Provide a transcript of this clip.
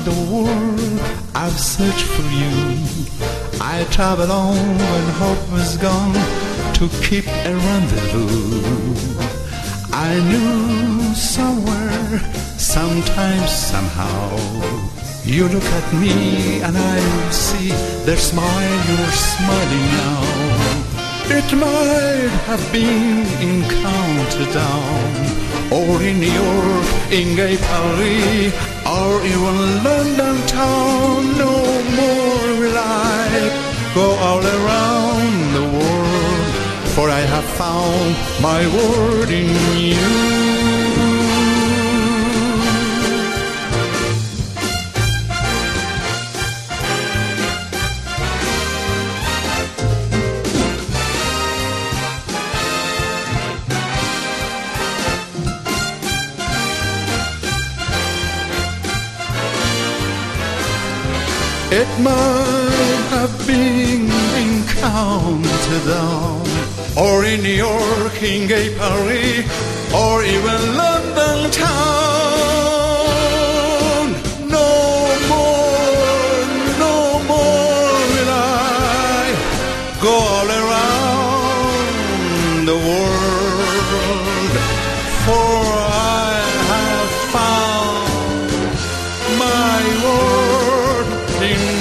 the world, I've searched for you. I travel on when hope was gone to keep a rendezvous. I knew somewhere, sometimes, somehow, you look at me and I see the smile you're smiling now. It might have been in Countdown, or in New York, in Gay Paris, or even London town. No more will I go all around the world, for I have found my word in you. It might have been in Countdown, or in New York, in Gay Paris, or even London town. No more will I go all around the world, for I have found my word in